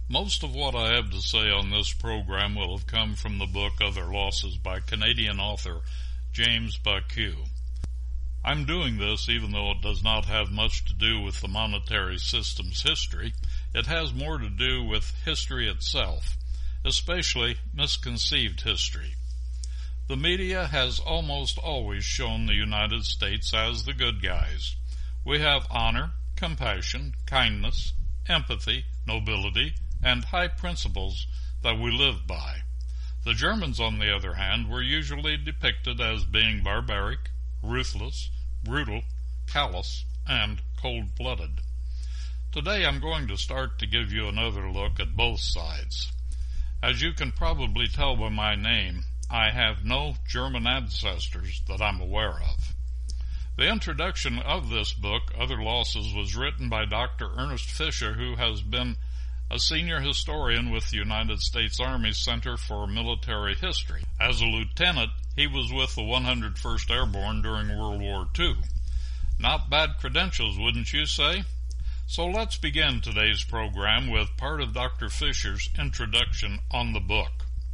Most of what I have to say on this program will have come from the book Other Losses by Canadian author James Bakiw. I'm doing this even though it does not have much to do with the monetary system's history. It has more to do with history itself, especially misconceived history. The media has almost always shown the United States as the good guys. We have honor, compassion, kindness, empathy, nobility, and high principles that we live by. The Germans, on the other hand, were usually depicted as being barbaric, ruthless, brutal, callous, and cold-blooded. Today I'm going to start to give you another look at both sides. As you can probably tell by my name, I have no German ancestors that I'm aware of. The introduction of this book, Other Losses, was written by Dr. Ernest Fisher, who has been a senior historian with the United States Army Center for Military History. As a lieutenant, he was with the 101st Airborne during World War II. Not bad credentials, wouldn't you say? So let's begin today's program with part of Dr. Fisher's introduction on the book.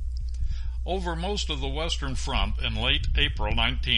Over most of the Western Front in late April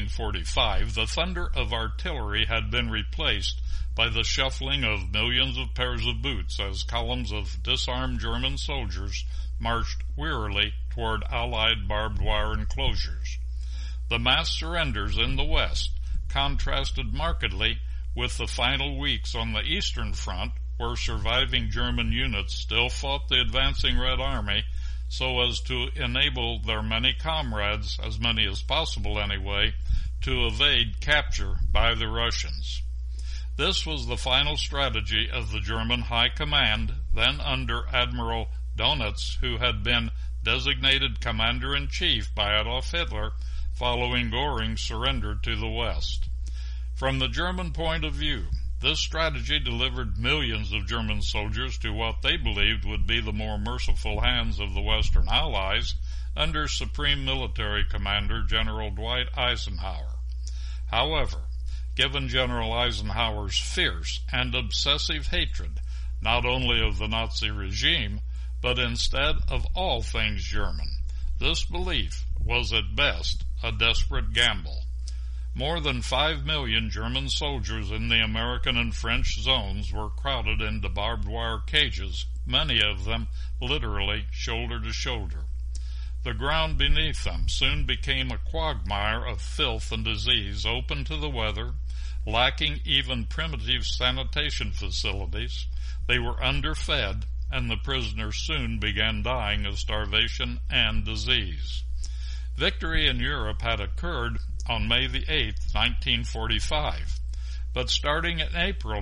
1945, the thunder of artillery had been replaced by the shuffling of millions of pairs of boots as columns of disarmed German soldiers marched wearily toward Allied barbed wire enclosures. The mass surrenders in the West contrasted markedly with the final weeks on the Eastern Front, where surviving German units still fought the advancing Red Army so as to enable their many comrades, as many as possible anyway, to evade capture by the Russians. This was the final strategy of the German High Command, then under Admiral Dönitz, who had been designated Commander-in-Chief by Adolf Hitler following Göring's surrender to the West. From the German point of view, this strategy delivered millions of German soldiers to what they believed would be the more merciful hands of the Western Allies under Supreme Military Commander General Dwight Eisenhower. However, given General Eisenhower's fierce and obsessive hatred not only of the Nazi regime, but instead of all things German, this belief was at best a desperate gamble. More than 5 million German soldiers in the American and French zones were crowded into barbed wire cages, many of them literally shoulder to shoulder. The ground beneath them soon became a quagmire of filth and disease, open to the weather, lacking even primitive sanitation facilities. They were underfed, and the prisoners soon began dying of starvation and disease. Victory in Europe had occurred on May the 8th, 1945. But starting in April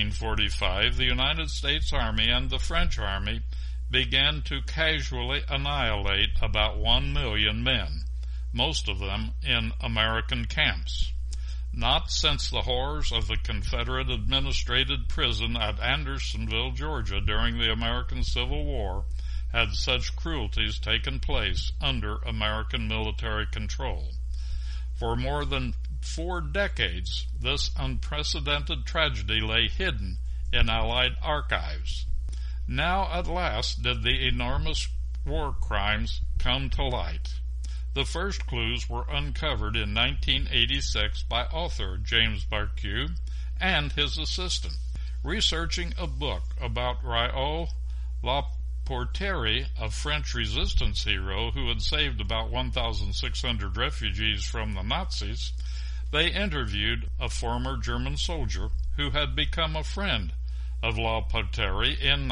1945, the United States Army and the French Army began to casually annihilate about 1 million men, most of them in American camps. Not since the horrors of the Confederate-administrated prison at Andersonville, Georgia during the American Civil War had such cruelties taken place under American military control. For more than 4 decades, this unprecedented tragedy lay hidden in Allied archives. Now at last did the enormous war crimes come to light. The first clues were uncovered in 1986 by author James Bakiw and his assistant, researching a book about Raoul Laportiere, a French resistance hero who had saved about 1,600 refugees from the Nazis. They interviewed a former German soldier who had become a friend of Laportiere in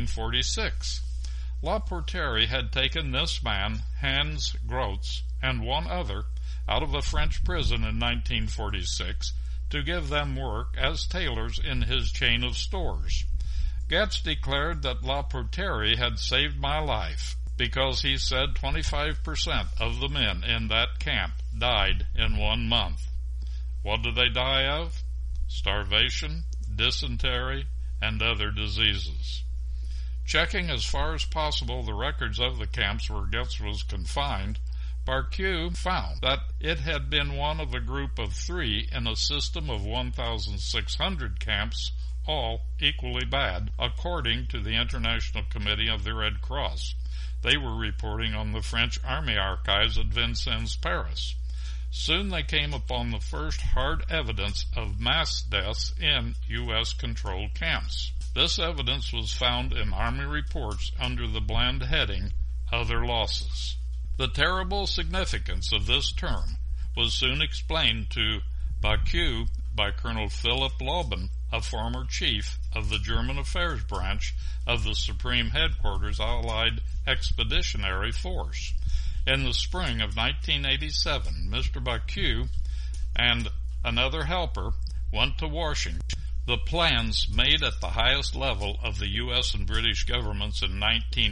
1946. Laportiere had taken this man, Hans Grotz, and one other out of a French prison in 1946 to give them work as tailors in his chain of stores. Getz declared that Laportiere had saved my life because he said 25% of the men in that camp died in 1 month. What did they die of? Starvation, dysentery, and other diseases. Checking as far as possible the records of the camps where Getz was confined, Bakiw found that it had been one of a group of 3 in a system of 1,600 camps all equally bad, according to the International Committee of the Red Cross. They were reporting on the French Army archives at Vincennes, Paris. Soon they came upon the first hard evidence of mass deaths in U.S.-controlled camps. This evidence was found in Army reports under the bland heading, Other Losses. The terrible significance of this term was soon explained to Baku by Colonel Philip Laubin, a former chief of the German Affairs Branch of the Supreme Headquarters Allied Expeditionary Force. In the spring of 1987, Mr. Baku and another helper went to Washington. The plans made at the highest level of the U.S. and British governments in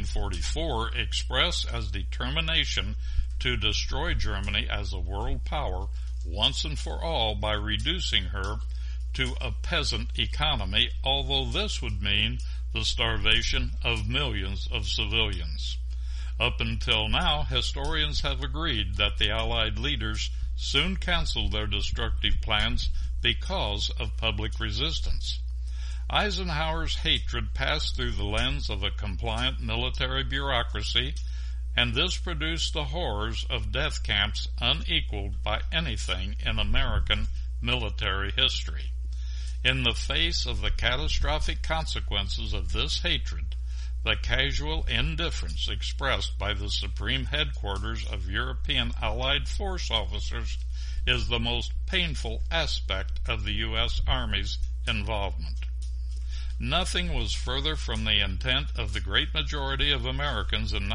1944 express as determination to destroy Germany as a world power once and for all by reducing her to a peasant economy, although this would mean the starvation of millions of civilians. Up until now, historians have agreed that the Allied leaders soon canceled their destructive plans because of public resistance. Eisenhower's hatred passed through the lens of a compliant military bureaucracy, and this produced the horrors of death camps unequaled by anything in American military history. In the face of the catastrophic consequences of this hatred, the casual indifference expressed by the Supreme Headquarters of European Allied Force officers is the most painful aspect of the U.S. Army's involvement. Nothing was further from the intent of the great majority of Americans in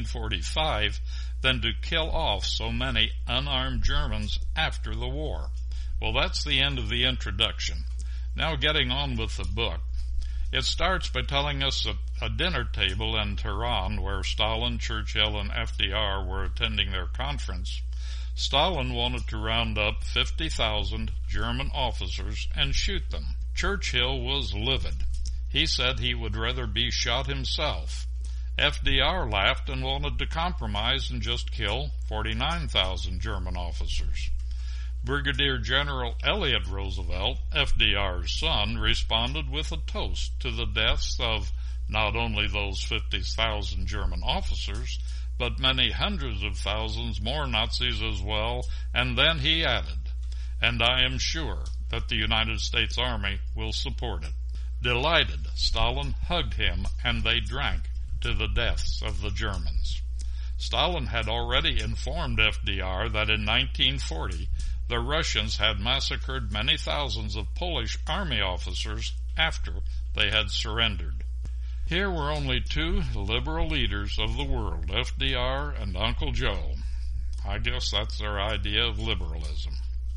1945 than to kill off so many unarmed Germans after the war. Well, that's the end of the introduction. Now getting on with the book. It starts by telling us a dinner table in Tehran where Stalin, Churchill, and FDR were attending their conference. Stalin wanted to round up 50,000 German officers and shoot them. Churchill was livid. He said he would rather be shot himself. FDR laughed and wanted to compromise and just kill 49,000 German officers. Brigadier General Elliott Roosevelt, FDR's son, responded with a toast to the deaths of not only those 50,000 German officers, but many hundreds of thousands more Nazis as well, and then he added, "And I am sure that the United States Army will support it." Delighted, Stalin hugged him, and they drank to the deaths of the Germans. Stalin had already informed FDR that in 1940 the Russians had massacred many thousands of Polish army officers after they had surrendered. Here were only two liberal leaders of the world, FDR and Uncle Joe. I guess that's their idea of liberalism.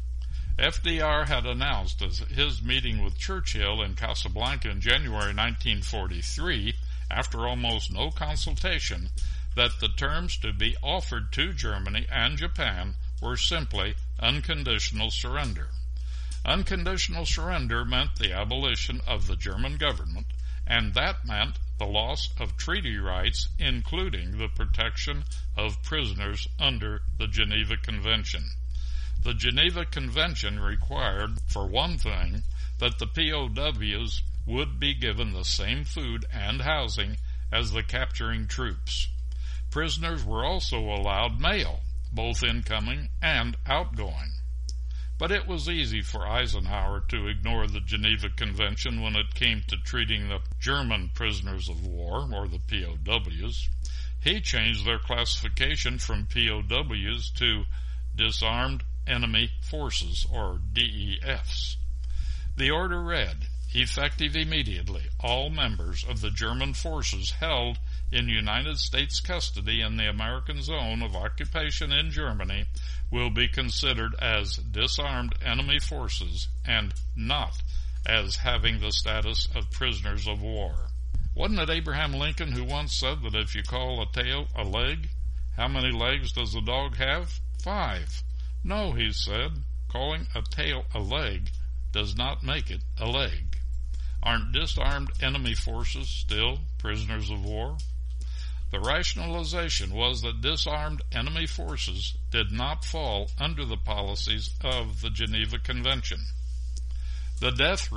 FDR had announced at his meeting with Churchill in Casablanca in January 1943, after almost no consultation, that the terms to be offered to Germany and Japan were simply unconditional surrender. Unconditional surrender meant the abolition of the German government, and that meant the loss of treaty rights, including the protection of prisoners under the Geneva Convention. The Geneva Convention required, for one thing, that the POWs would be given the same food and housing as the capturing troops. Prisoners were also allowed mail, both incoming and outgoing. But it was easy for Eisenhower to ignore the Geneva Convention when it came to treating the German prisoners of war, or the POWs. He changed their classification from POWs to Disarmed Enemy Forces, or DEFs. The order read, effective immediately, all members of the German forces held in United States custody in the American zone of occupation in Germany will be considered as disarmed enemy forces and not as having the status of prisoners of war. Wasn't it Abraham Lincoln who once said that if you call a tail a leg, how many legs does a dog have? 5. No, he said, calling a tail a leg does not make it a leg. Aren't disarmed enemy forces still prisoners of war? The rationalization was that disarmed enemy forces did not fall under the policies of the Geneva Convention. The death rate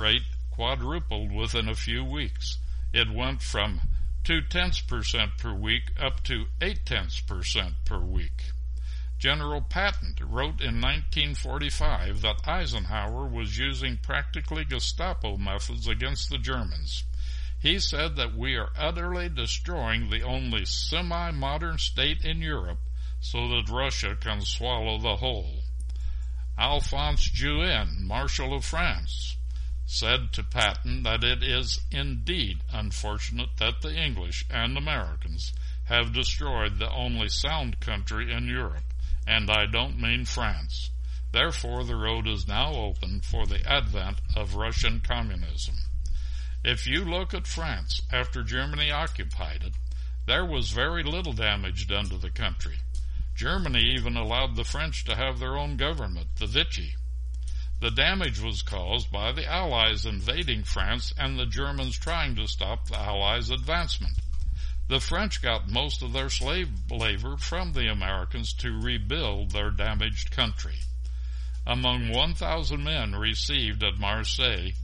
quadrupled within a few weeks. It went from 0.2% per week up to 0.8% per week. General Patton wrote in 1945 that Eisenhower was using practically Gestapo methods against the Germans. He said that we are utterly destroying the only semi-modern state in Europe so that Russia can swallow the whole. Alphonse Juin, Marshal of France, said to Patton that it is indeed unfortunate that the English and Americans have destroyed the only sound country in Europe, and I don't mean France. Therefore, the road is now open for the advent of Russian communism. If you look at France after Germany occupied it, there was very little damage done to the country. Germany even allowed the French to have their own government, the Vichy. The damage was caused by the Allies invading France and the Germans trying to stop the Allies' advancement. The French got most of their slave labor from the Americans to rebuild their damaged country. Among 1,000 men received at Marseille,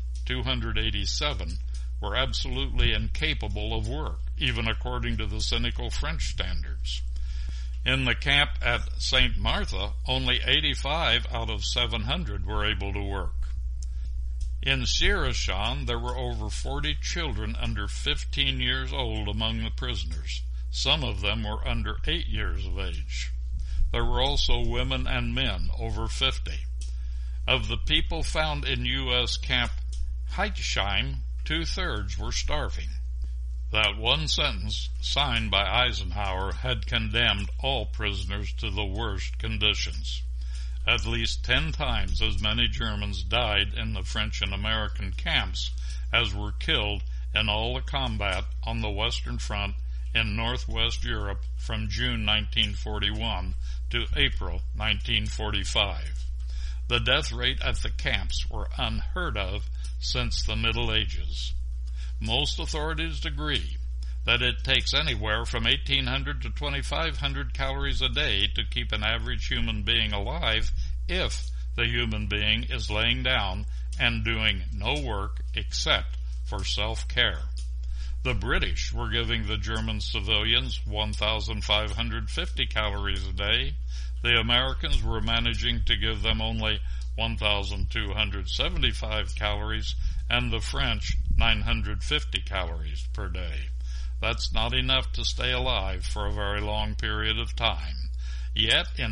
287 were absolutely incapable of work, even according to the cynical French standards. In the camp at St. Martha, only 85 out of 700 were able to work. In Sierrachan, there were over 40 children under 15 years old among the prisoners. Some of them were under 8 years of age. There were also women and men over 50. Of the people found in U.S. Camp Heitsheim, 2/3 were starving. That one sentence, signed by Eisenhower, had condemned all prisoners to the worst conditions. At least 10 times as many Germans died in the French and American camps as were killed in all the combat on the Western Front in Northwest Europe from June 1941 to April 1945. The death rate at the camps were unheard of since the Middle Ages. Most authorities agree that it takes anywhere from 1,800 to 2,500 calories a day to keep an average human being alive if the human being is laying down and doing no work except for self-care. The British were giving the German civilians 1,550 calories a day. The Americans were managing to give them only 1,275 calories, and the French 950 calories per day. That's not enough to stay alive for a very long period of time. Yet, in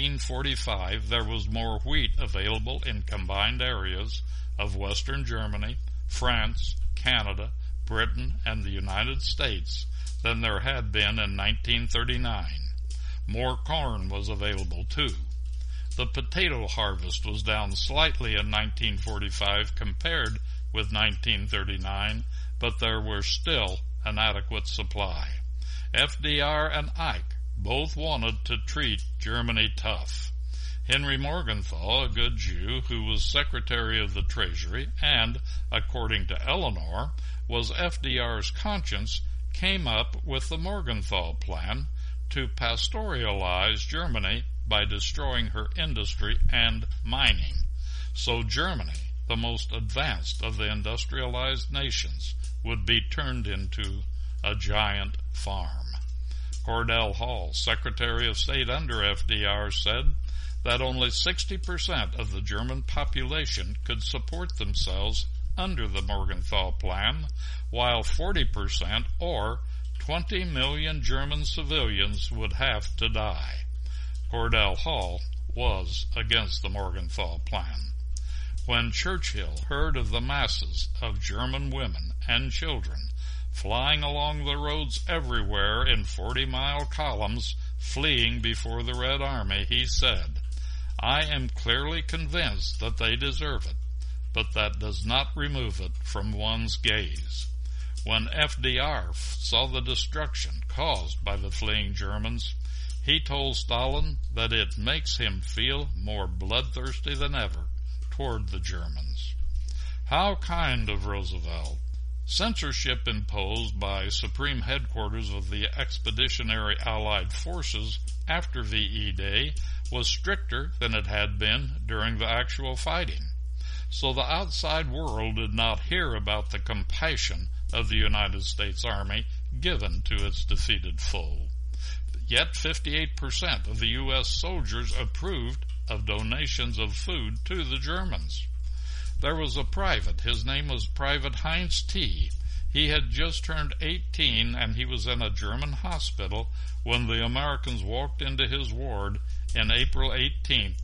1945, there was more wheat available in combined areas of Western Germany, France, Canada, Britain, and the United States than there had been in 1939. More corn was available, too. The potato harvest was down slightly in 1945 compared with 1939, but there were still an adequate supply. FDR and Ike both wanted to treat Germany tough. Henry Morgenthau, a good Jew who was Secretary of the Treasury and, according to Eleanor, was FDR's conscience, came up with the Morgenthau Plan to pastoralize Germany by destroying her industry and mining. So Germany, the most advanced of the industrialized nations, would be turned into a giant farm. Cordell Hull, Secretary of State under FDR, said that only 60% of the German population could support themselves under the Morgenthau Plan, while 40%, or 20 million German civilians, would have to die. Cordell Hull was against the Morgenthau Plan. When Churchill heard of the masses of German women and children flying along the roads everywhere in 40-mile columns, fleeing before the Red Army, he said, "I am clearly convinced that they deserve it, but that does not remove it from one's gaze." When FDR saw the destruction caused by the fleeing Germans, he told Stalin that it makes him feel more bloodthirsty than ever toward the Germans. How kind of Roosevelt. Censorship imposed by Supreme Headquarters of the Expeditionary Allied Forces after VE Day was stricter than it had been during the actual fighting. so the outside world did not hear about the compassion of the United States Army given to its defeated foe. Yet 58% of the U.S. soldiers approved of donations of food to the Germans. There was a private. His name was Private Heinz T. He had just turned 18, and he was in a German hospital when the Americans walked into his ward in April 18,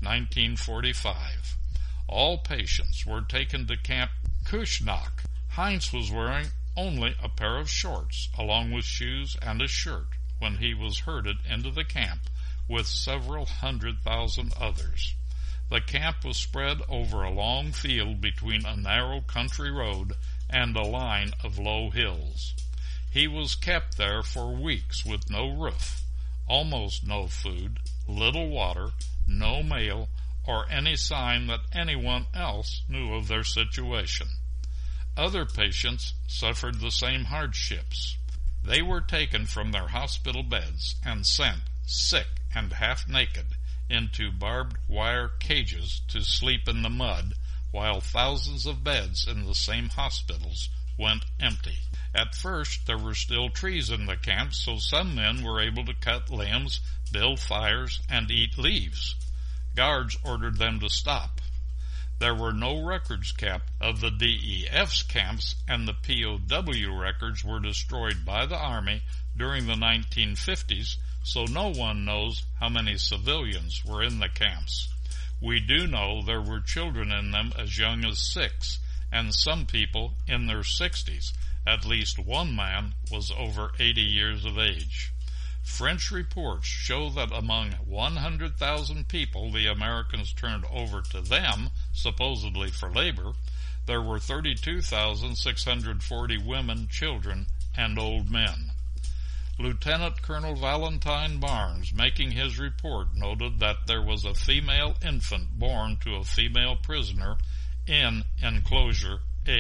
1945. All patients were taken to Camp Kuschnack. Heinz was wearing only a pair of shorts, along with shoes and a shirt, when he was herded into the camp with several 100,000 others. The camp was spread over a long field between a narrow country road and a line of low hills. He was kept there for weeks with no roof, almost no food, little water, no mail, or any sign that anyone else knew of their situation. Other patients suffered the same hardships. They were taken from their hospital beds and sent, sick and half naked, into barbed wire cages to sleep in the mud, while thousands of beds in the same hospitals went empty. At first, there were still trees in the camp, so some men were able to cut limbs, build fires, and eat leaves. Guards ordered them to stop. There were no records kept of the DEF's camps, and the POW records were destroyed by the Army during the 1950s, so no one knows how many civilians were in the camps. We do know there were children in them as young as 6, and some people in their 60s. At least one man was over 80 years of age. French reports show that among 100,000 people the Americans turned over to them, supposedly for labor, there were 32,640 women, children, and old men. Lieutenant Colonel Valentine Barnes, making his report, noted that there was a female infant born to a female prisoner in enclosure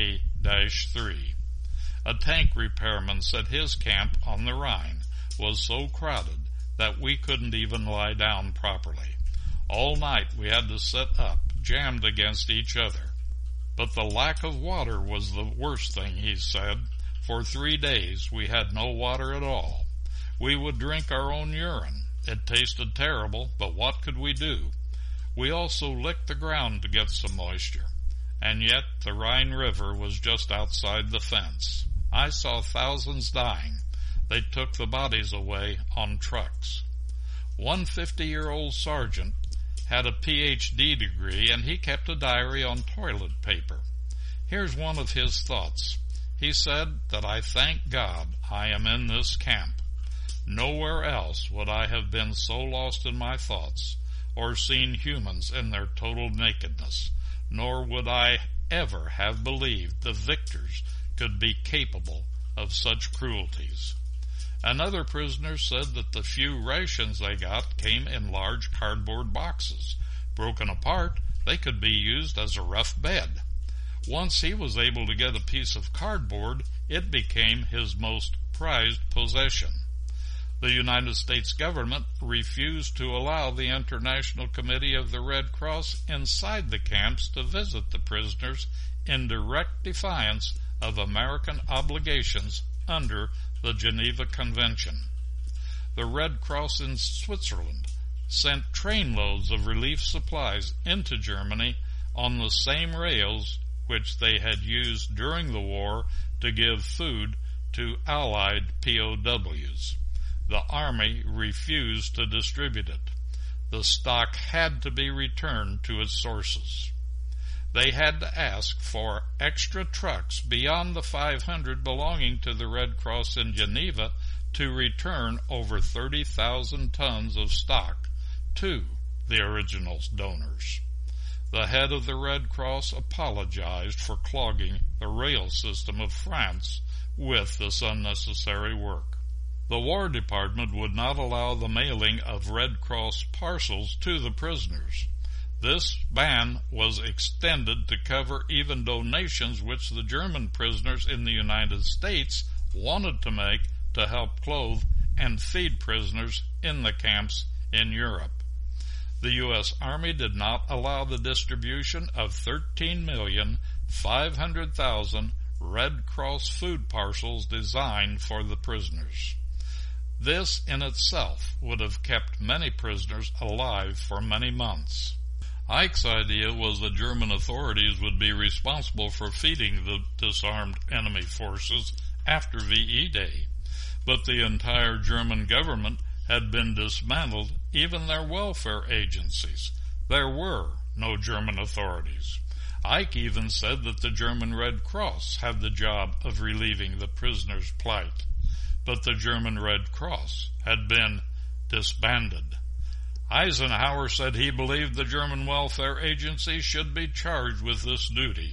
A-3. A tank repairman said his camp on the Rhine was so crowded that we couldn't even lie down properly. All night we had to sit up, jammed against each other. But the lack of water was the worst thing, he said. For 3 days we had no water at all. We would drink our own urine. It tasted terrible, but what could we do? We also licked the ground to get some moisture. And yet the Rhine River was just outside the fence. I saw thousands dying. They took the bodies away on trucks. One 50-year-old sergeant had a PhD degree, and he kept a diary on toilet paper. Here's one of his thoughts. He said that I thank God I am in this camp. Nowhere else would I have been so lost in my thoughts or seen humans in their total nakedness, nor would I ever have believed the victors could be capable of such cruelties. Another prisoner said that the few rations they got came in large cardboard boxes. Broken apart, they could be used as a rough bed. Once he was able to get a piece of cardboard, it became his most prized possession. The United States government refused to allow the International Committee of the Red Cross inside the camps to visit the prisoners in direct defiance of American obligations under the Geneva Convention. The Red Cross in Switzerland sent trainloads of relief supplies into Germany on the same rails which they had used during the war to give food to Allied POWs. The Army refused to distribute it. The stock had to be returned to its sources. They had to ask for extra trucks beyond the 500 belonging to the Red Cross in Geneva to return over 30,000 tons of stock to the original donors. The head of the Red Cross apologized for clogging the rail system of France with this unnecessary work. The War Department would not allow the mailing of Red Cross parcels to the prisoners. This ban was extended to cover even donations which the German prisoners in the United States wanted to make to help clothe and feed prisoners in the camps in Europe. the U.S. Army did not allow the distribution of 13,500,000 Red Cross food parcels designed for the prisoners. This in itself would have kept many prisoners alive for many months. Ike's idea was the German authorities would be responsible for feeding the disarmed enemy forces after VE Day, but the entire German government had been dismantled, even their welfare agencies. There were no German authorities. Ike even said that the German Red Cross had the job of relieving the prisoners' plight, but the German Red Cross had been disbanded. Eisenhower said he believed the German welfare agency should be charged with this duty.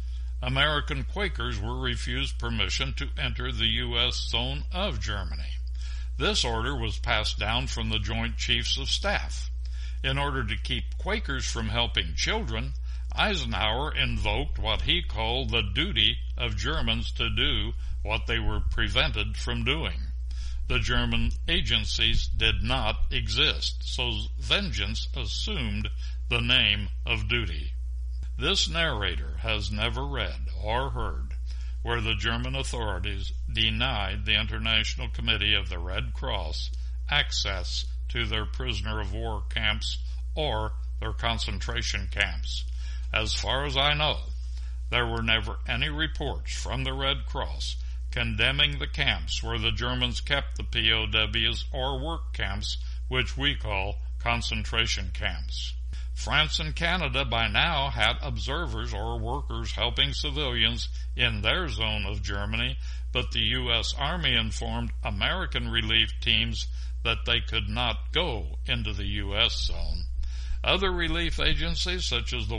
American Quakers were refused permission to enter the U.S. zone of Germany. This order was passed down from the Joint Chiefs of Staff. In order to keep Quakers from helping children, Eisenhower invoked what he called the duty of Germans to do what they were prevented from doing. The German agencies did not exist, so vengeance assumed the name of duty. This narrator has never read or heard where the German authorities denied the International Committee of the Red Cross access to their prisoner of war camps or their concentration camps. As far as I know, there were never any reports from the Red Cross condemning the camps where the Germans kept the POWs or work camps, which we call concentration camps. France and Canada by now had observers or workers helping civilians in their zone of Germany, but the U.S. Army informed American relief teams that they could not go into the U.S. zone. Other relief agencies such as the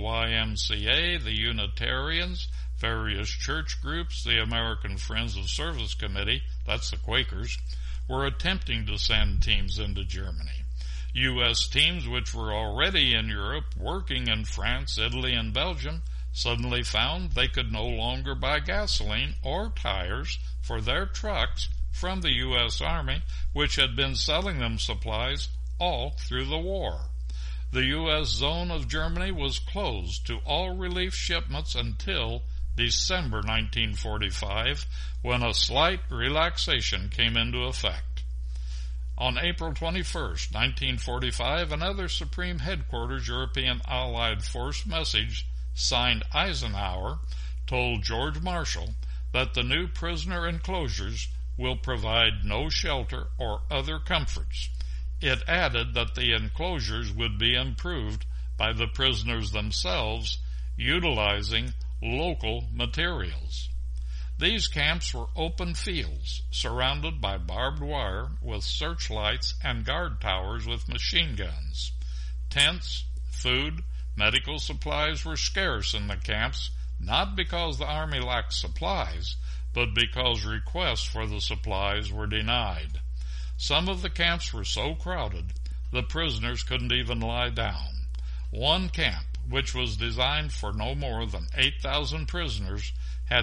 YMCA, the Unitarians, various church groups, the American Friends of Service Committee, that's the Quakers, were attempting to send teams into Germany. U.S. teams which were already in Europe working in France, Italy, and Belgium suddenly found they could no longer buy gasoline or tires for their trucks from the U.S. Army, which had been selling them supplies all through the war. The U.S. zone of Germany was closed to all relief shipments until December 1945, when a slight relaxation came into effect. On April 21, 1945, another Supreme Headquarters European Allied Force message, signed Eisenhower, told George Marshall that the new prisoner enclosures will provide no shelter or other comforts. It added that the enclosures would be improved by the prisoners themselves, utilizing local materials. These camps were open fields surrounded by barbed wire with searchlights and guard towers with machine guns. Tents, food, medical supplies were scarce in the camps, not because the Army lacked supplies, but because requests for the supplies were denied. Some of the camps were so crowded the prisoners couldn't even lie down. One camp, which was designed for no more than 8,000 prisoners, had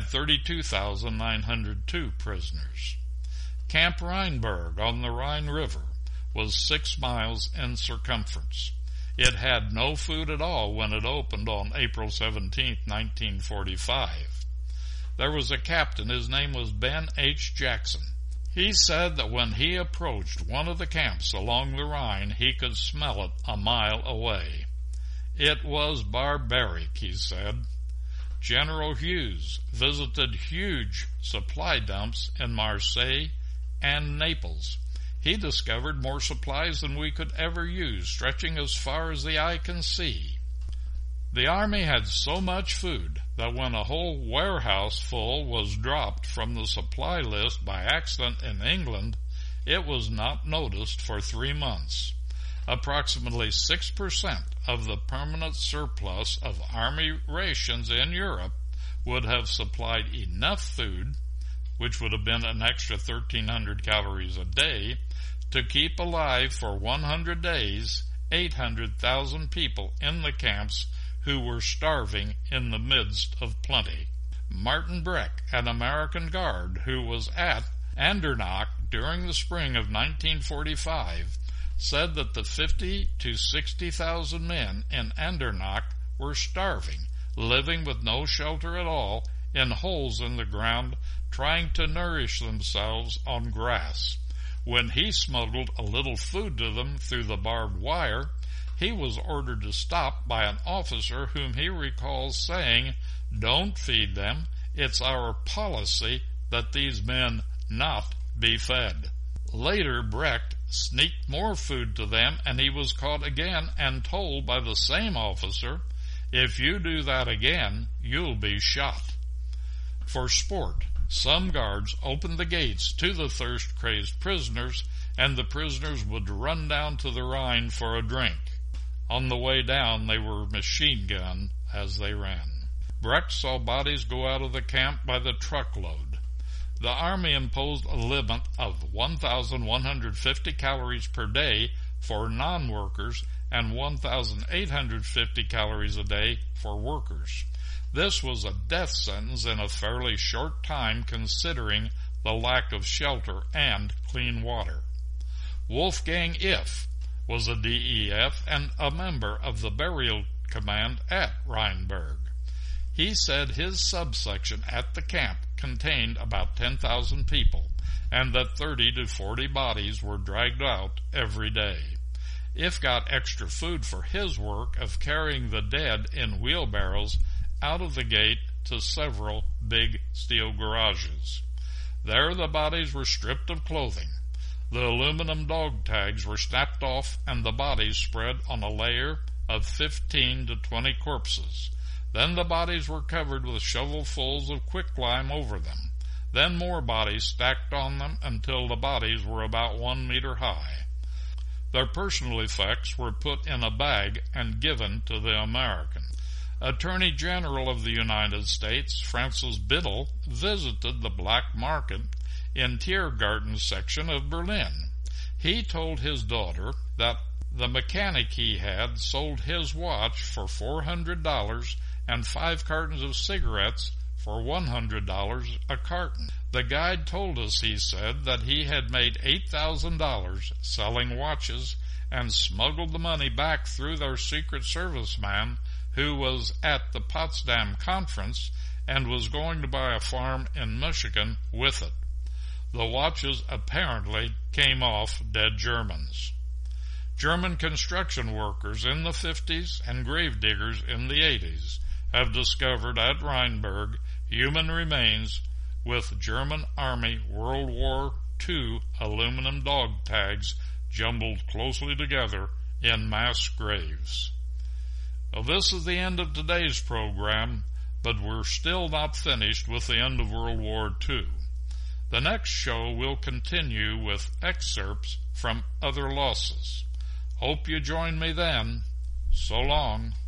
32,902 prisoners. Camp Rheinberg on the Rhine River was 6 miles in circumference. It had no food at all when it opened on April 17, 1945. There was a captain, his name was Ben H. Jackson. He said that when he approached one of the camps along the Rhine, he could smell it a mile away. It was barbaric, he said. General Hughes visited huge supply dumps in Marseille and Naples. He discovered more supplies than we could ever use, stretching as far as the eye can see. The Army had so much food that when a whole warehouse full was dropped from the supply list by accident in England, it was not noticed for 3 months. Approximately 6% of the permanent surplus of Army rations in Europe would have supplied enough food, which would have been an extra 1,300 calories a day, to keep alive for 100 days 800,000 people in the camps who were starving in the midst of plenty. Martin Breck, an American guard who was at Andernach during the spring of 1945, said that the 50 to 60,000 men in Andernach were starving, living with no shelter at all, in holes in the ground, trying to nourish themselves on grass. When he smuggled a little food to them through the barbed wire, he was ordered to stop by an officer whom he recalls saying, "Don't feed them. It's our policy that these men not be fed." Later, Brecht sneaked more food to them, and he was caught again and told by the same officer, "If you do that again, you'll be shot." For sport, some guards opened the gates to the thirst-crazed prisoners, and the prisoners would run down to the Rhine for a drink. On the way down, they were machine-gunned as they ran. Brecht saw bodies go out of the camp by the truckload. The army imposed a limit of 1,150 calories per day for non-workers and 1,850 calories a day for workers. This was a death sentence in a fairly short time considering the lack of shelter and clean water. Wolfgang Iff was a DEF and a member of the burial command at Rheinberg. He said his subsection at the camp contained about 10,000 people, and that 30 to 40 bodies were dragged out every day. Iff got extra food for his work of carrying the dead in wheelbarrows out of the gate to several big steel garages. There the bodies were stripped of clothing. The aluminum dog tags were snapped off and the bodies spread on a layer of 15 to 20 corpses. Then the bodies were covered with shovelfuls of quicklime over them. Then more bodies stacked on them until the bodies were about 1 meter high. Their personal effects were put in a bag and given to the Americans. Attorney General of the United States, Francis Biddle, visited the black market in Tiergarten section of Berlin. He told his daughter that the mechanic he had sold his watch for $400 and 5 cartons of cigarettes for $100 a carton. The guide told us, he said, that he had made $8,000 selling watches and smuggled the money back through their Secret Service man who was at the Potsdam conference and was going to buy a farm in Michigan with it. The watches apparently came off dead Germans. German construction workers in the 50s and gravediggers in the 80s have discovered at Rheinberg human remains with German Army World War II aluminum dog tags jumbled closely together in mass graves. Well, this is the end of today's program, but we're still not finished with the end of World War II. The next show will continue with excerpts from other losses. Hope you join me then. So long.